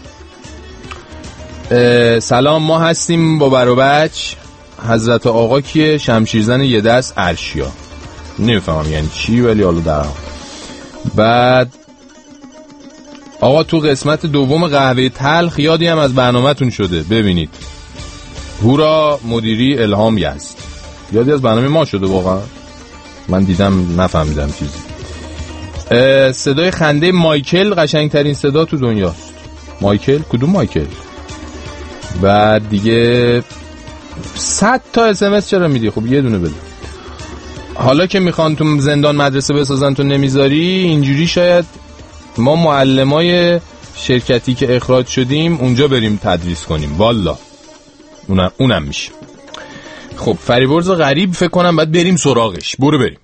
سلام، ما هستیم با بروبچ. حضرت آقا کیه؟ شمشیرزن یه دست ارشیا. نمیفهمم یعنی چی، ولی حالا در بعد آقا تو قسمت دوم قهوه تلخ یادی هم از برنامه‌تون شده، ببینید. هورا مدیری الهام یزد. یادی از برنامه ما شده واقعا؟ من دیدم نفهمیدم چیزی. صدای خنده مایکل قشنگترین صدا تو دنیاست. مایکل؟ کدوم مایکل؟ بعد دیگه 100 تا SMS چرا میدی؟ خب یه دونه بده. حالا که میخوان تو زندان مدرسه بسازن تو نمیذاری، اینجوری شاید ما معلمای شرکتی که اخراج شدیم اونجا بریم تدریس کنیم. والا اونم میشه. خب فریبرز غریب فکر کنم باید بریم سراغش. بریم.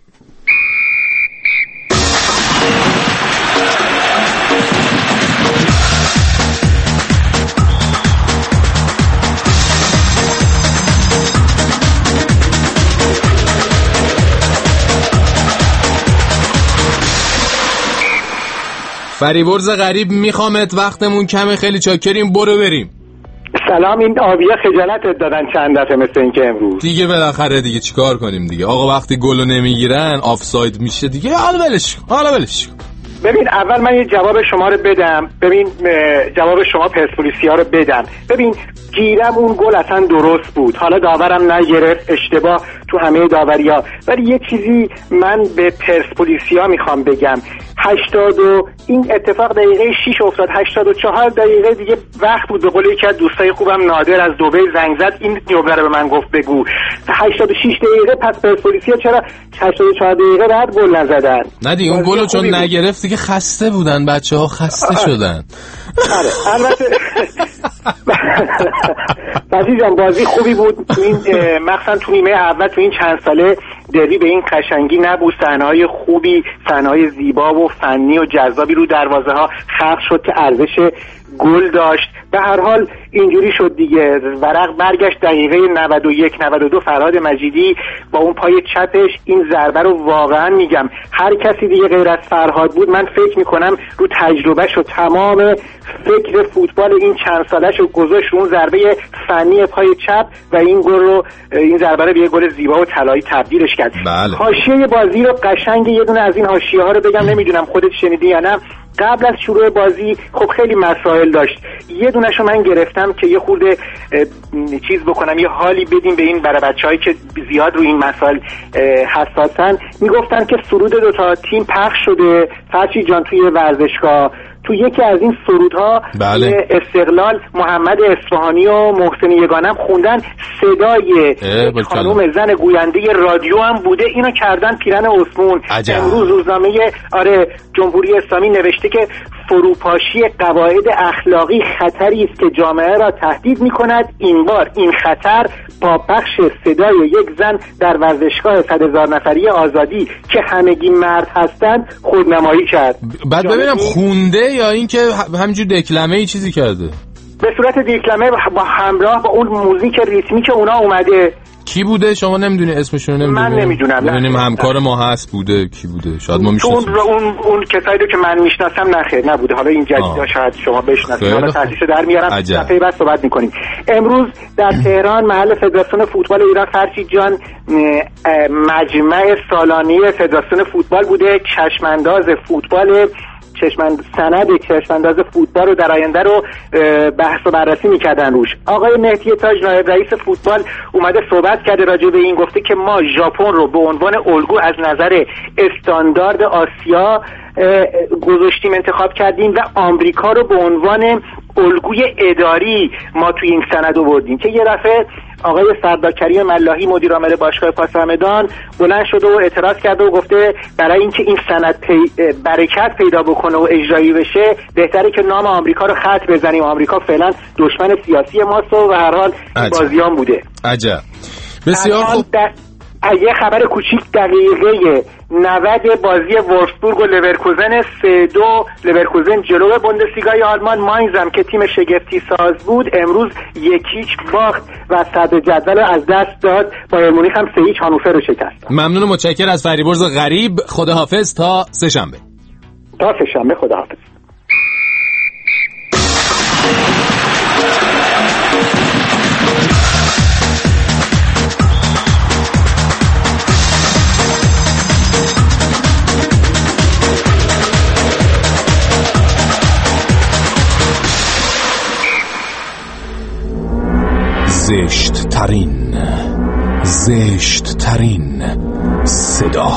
فریبرز غریب میخوامت، وقتمون کمه، خیلی چاکریم، بریم. سلام، این آبیه خجالتت دادن چند دفعه مثل این که امروز دیگه بالاخره دیگه چیکار کنیم دیگه؟ آقا وقتی گلو نمیگیرن آفساید میشه دیگه. حالا ولش. ببین اول من یه جواب شما رو بدم. ببین جواب شما پرسپولیسیا رو بدم. ببین گیرم اون گل اصلا درست بود، حالا داورم نگرفت، اشتباه تو همه داوریا. ولی یه چیزی من به پرسپولیسیا میخوام بگم، 80 این اتفاق دقیقه 6 افتاد، 84 دقیقه دیگه وقت بود. به قول یکی از دوستای خوبم نادر از دبی زنگ زد، این جمله رو به من گفت بگو 86 دقیقه پس پرسپولیسیا چرا 84 دقیقه بعد گل نزدن؟ ندی اون گلو چون نگرفت دیگه خسته بودن بچه‌ها، خسته شدن. آره البته عزیزم بازی خوبی بود تو این مخصوصا تو نیمه اول. تو این چند ساله دربی به این قشنگی نبود، صحنه‌های خوبی، صحنه‌های زیبا و فنی و جذابی رو دروازه‌ها خلق شد که ارزش گل داشت. به هر حال اینجوری شد دیگه. ورق برگشت دقیقه 91 92 فرهاد مجیدی با اون پای چپش این ضربه رو واقعا میگم هر کسی دیگه غیر از فرهاد بود من فکر میکنم رو تجربهش و تمام فکر فوتبال این چند سالش رو گذاشت رو اون ضربه فنی پای چپ و این گل رو، این ضربه رو به یه گل زیبا و طلایی تبدیلش کرد. حاشیه بازی رو قشنگ یه دونه از این حاشیه ها رو بگم، نمیدونم خودت شنیدی یا نه. قبل از شروع بازی خب خیلی مسائل داشت، یه دونه‌شو من گرفتم که یه خورده چیز بکنم، یه حالی بدیم به این برای بچه‌هایی که زیاد رو این مسائل حساسن. میگفتن که سرود دوتا تیم پخش شده فرشی جان توی ورزشگاه. تو یکی از این سرودها بله. استقلال محمد اصفهانی و محسن یگانم خوندن، صدای خانم زن گوینده رادیو هم بوده، اینو کردن پیرن عثمون. امروز روزنامه جمهوری اسلامی نوشته که فروپاشی قواعد اخلاقی خطری است که جامعه را تهدید می‌کند. این بار این خطر با پخش صدای یک زن در ورزشگاه 100,000 نفری آزادی که همگی مرد هستند خودنمایی کرد. بعد ببینم خونده یا اینکه همینجور دکلمه ای چیزی کرده؟ به صورت دکلمه با همراه با اون موزیک ریتمی که اونا اومده. کی بوده شما نمیدونی اسمشون رو؟ من نمیدونم. ببینیم همکار ما هست بوده کی بوده، شاید ما میشناسیم. اون کسایی رو که من میشناسم نخیر نبوده، حالا این جدیدا شاید شما بشناسید. حالا تحلیلش در میارم صفحه بعد صحبت میکنیم. امروز در تهران محل فدراسیون فوتبال ایران فرشید جان مجمع سالانه فدراسیون فوتبال بوده. چشمانداز فوتبال چشمانداز فوتبال رو در آینده رو بحث و بررسی میکردن روش. آقای مهدی تاج نایب رئیس فوتبال اومده صحبت کرده راجع به این، گفته که ما ژاپن رو به عنوان الگو از نظر استاندارد آسیا گذاشتیم، انتخاب کردیم و آمریکا رو به عنوان الگوی اداری ما توی این سند آوردیم. که یه دفعه آقای سردار کریم ملاحی مدیر عامل باشگاه پاس همدان بلند شده و اعتراض کرده و گفته برای اینکه این سند برکت پیدا بکنه و اجرایی بشه بهتره که نام آمریکا رو خط بزنیم. آمریکا فعلا دشمن سیاسی ماست و به هر حال بازیان بوده. عجب. بسیار خوب. یه خبر کوچیک، دقیقه 90 بازی وولفسبورگ و لورکوزن 3-2 لورکوزن جلو بوندسلیگای آلمان. ماینزم که تیم شگفتی ساز بود امروز 1-0 باخت و صدر جدول از دست داد. بایر مونیخ هم 3-0 هانوفر رو شکست. ممنون و متشکرم از فریبرز غریب. خداحافظ تا سه شنبه. خداحافظ. زشت ترین صدا.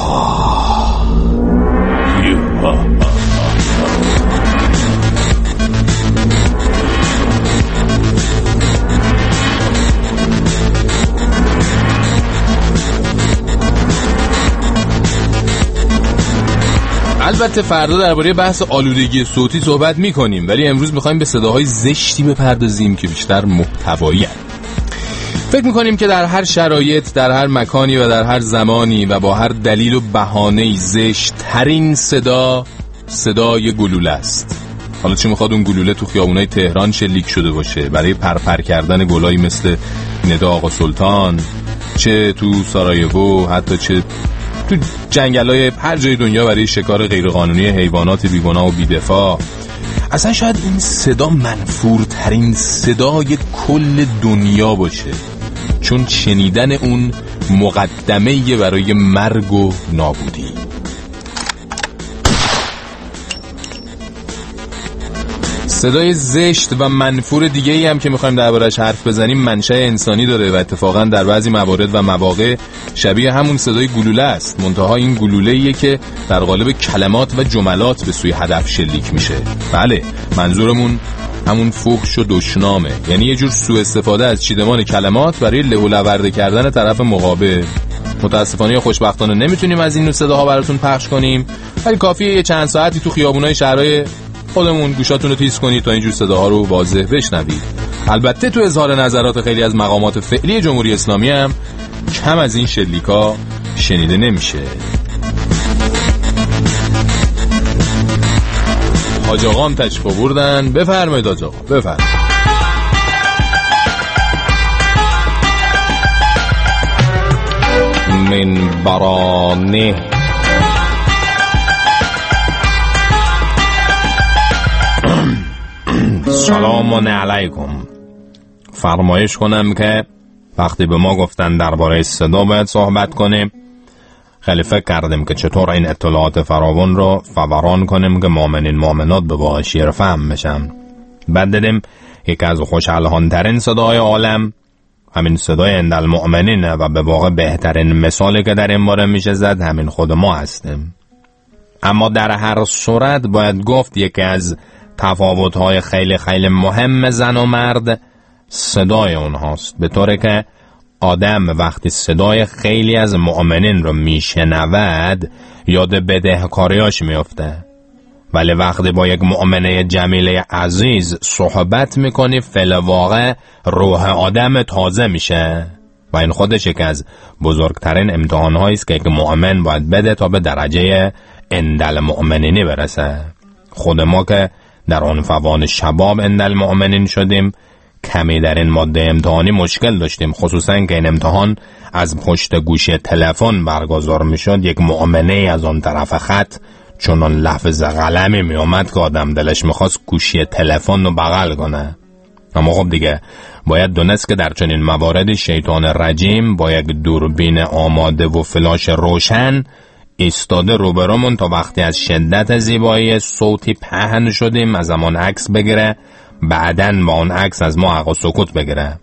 البته فردا درباره بحث آلودگی صوتی صحبت می‌کنیم، ولی امروز می‌خوایم به صداهای زشتی بپردازیم که بیشتر محتوایی هستند. فکر میکنیم که در هر شرایط، در هر مکانی و در هر زمانی و با هر دلیل و بهانه‌ای زشت ترین صدای گلوله است. حالا چه میخواد اون گلوله تو خیابونای تهران شلیک شده باشه برای پرپر کردن گلایی مثل ندا آقا سلطان، چه تو سارایوو، حتی چه تو جنگلای هر جای دنیا برای شکار غیرقانونی حیوانات بیگناه و بی‌دفاع. اصلا شاید این صدا منفورترین صدای کل دنیا باشه، چون شنیدن اون مقدمه برای مرگ و نابودی. صدای زشت و منفور دیگه ای هم که میخوایم دربارش حرف بزنیم منشأ انسانی داره و اتفاقا در بعضی موارد و مواقع شبیه همون صدای گلوله است. منتها این گلوله‌ایه که در قالب کلمات و جملات به سوی هدف شلیک میشه. بله، منظورمون همون فحش و دشنامه، یعنی یه جور سوء استفاده از چیدمان کلمات برای له و لورده کردن طرف مقابل. متاسفانه یا خوشبختانه نمیتونیم از این نوع صداها براتون پخش کنیم، ولی کافیه یه چند ساعتی تو خیابونای شهرهای خودمون گوشاتون رو تیز کنید تا اینجور صداها رو واضح بشنوید. البته تو اظهار نظرات خیلی از مقامات فعلی جمهوری اسلامی هم کم از این شلیکا شنیده نمیشه. حاج آقا هم تشریف آوردن. بفرمایید حاج آقا، بفرمایید. من برانه سلام علیکم. فرمایش کنم که وقتی به ما گفتن درباره صدا باید صحبت کنیم، خیلی فکر کردیم که چطور این اطلاعات فراوان رو فوران کنیم که مؤمنین مؤمنات به واقع شیر فهم بشن. بعد دیدیم یکی از خوش‌الحان‌ترین صدای عالم همین صدای عندالمؤمنینه و به واقع بهترین مثالی که در این باره میشه زد همین خود ما هستیم. اما در هر صورت باید گفت یکی از تفاوت‌های خیلی خیلی مهم زن و مرد صدای اونهاست، به طوری که آدم وقتی صدای خیلی از مؤمنین رو میشنود یاد بدهکاریاش میفته، ولی وقتی با یک مؤمنه جمیله عزیز صحبت میکنی فی‌الواقع روح آدم تازه میشه و این خودش یک از بزرگترین امتحان‌هایی است که یک مؤمن باید بده تا به درجه عندالمؤمنینی برسه. خود ما که در عنفوان شباب عندالمؤمنین شدیم کمی در این ماده امتحانی مشکل داشتیم، خصوصا که این امتحان از پشت گوشی تلفن برگزار میشد. یک مؤمنه از آن طرف خط چنان لفظ قلمی می اومد که آدم دلش میخواست گوشی تلفن رو بغل کنه. اما خب دیگه باید دونست که در چنین موارد شیطان رجیم با یک دوربین آماده و فلاش روشن ایستاده روبرومون تا وقتی از شدت زیبایی صوتی پهن شدیم از زمان عکس بگیره، بعدن با اون عکس از ما حق و سکوت بگیره.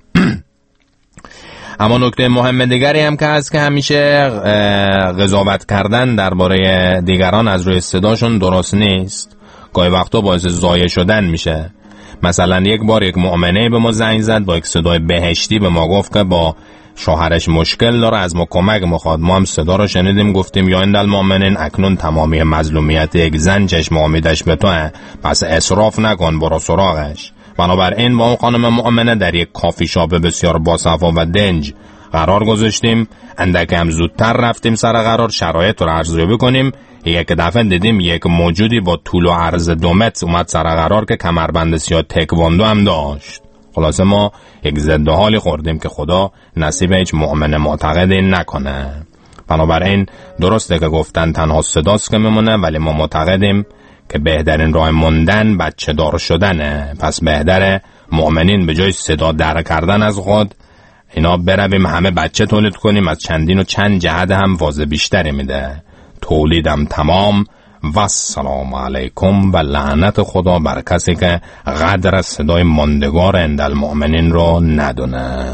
اما نکته مهم دیگری هم که هست که همیشه قضاوت کردن درباره دیگران از روی صداشون درست نیست، گاهی وقتا باعث ضایع شدن میشه. مثلا یک بار یک مؤمنه به ما زنگ زد با یک صدای بهشتی به ما گفت که با شوهرش مشکل داره، از ما کمک میخواد. ما هم صدا رو شنیدیم گفتیم یا عندالمؤمنین اکنون تمامی مظلومیت یک زن چشم امیدش به توه، پس اسراف نکن، برو سراغش. بنابراین با اون خانم مؤمنه در یک کافی شاپ بسیار باصفا و دنج قرار گذاشتیم. اندک هم زودتر رفتیم سر قرار شرایط رو ارزیابی کنیم. یک دفعه دیدیم یک موجودی با طول و عرض 2 متر اومد سر قرار که کمربند سیاه تکواندو هم داشت. خلاصه ما یک ضد حالی خوردیم که خدا نصیب هیچ مؤمن معتقدی نکنه. بنابراین درسته که گفتن تنها صداست که میمونه، ولی ما معتقدیم که بهترین راه موندن بچه دار شدنه. پس بهتره مؤمنین به جای صدا در کردن از خود اینا برویم همه بچه تولید کنیم. از چندین و چند جهت هم واضح بیشتری میده. تولیدم تمام و السلام علیکم و لعنت خدا بر کسی که قدر صدای ماندگار عندالمؤمنین رو ندونه.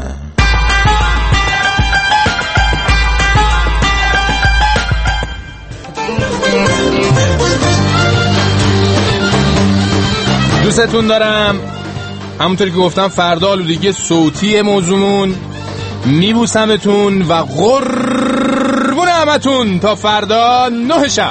دوستتون دارم. همونطور که گفتم فردا آلودگی صوتی موضوعمون. میبوسمتون و قربون همتون تا فردا 9 شب.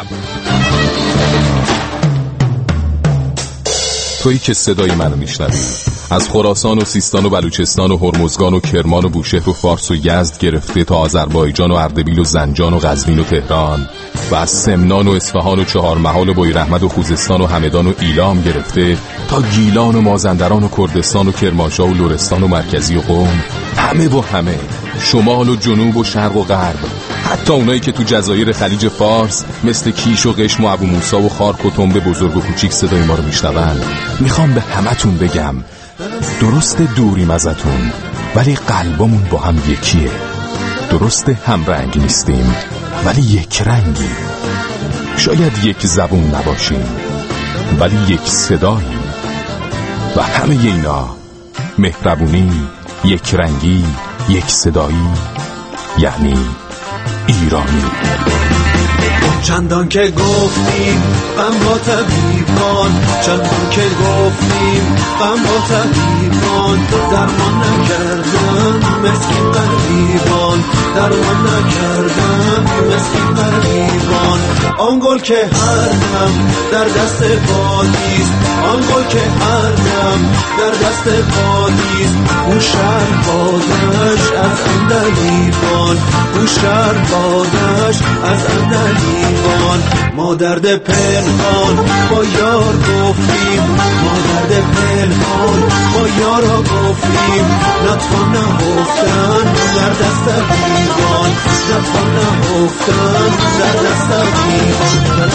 تویی که صدای منو میشنوی از خراسان و سیستان و بلوچستان و هرمزگان و کرمان و بوشهر و فارس و یزد گرفته تا آذربایجان و اردبیل و زنجان و قزوین و تهران و از سمنان و اصفهان و چهارمحال و بویراحمد و خوزستان و همدان و ایلام گرفته تا گیلان و مازندران و کردستان و کرمانشاه و لرستان و مرکزی و قم، همه و همه، شمال و جنوب و شرق و غرب، حتی اونایی که تو جزایر خلیج فارس مثل کیش و قشم و ابو موسی و خارک و تنبه بزرگ و کوچیک صدای ما رو میشنون. میخوام به همتون بگم درست دوریم ازتون ولی قلبمون با هم یکیه. درست هم رنگ نیستیم ولی یک رنگی. شاید یک زبون نباشیم ولی یک صداییم. و همه اینا مهربونی، یک رنگی، یک صدایی، یعنی ایرانی. چندان که گفتیم غم با طبیبان، چندان که گفتیم غم با طبیبان، درمان نکردن مسکین غریبان، درمان نکردن مسکین غریبان. آن گل که هر دم در دست بادیست، آن گل که هر دم در دست بادیست، اون شهر بادش از اندلیبان، اون شهر بادش از اندلیبان. ما درد پنهان با یار گفتیم، ما درد پنهان با یارا گفتیم، نتوان نهفتن در دست دیوان، نتوان نهفتن در دست دیوان.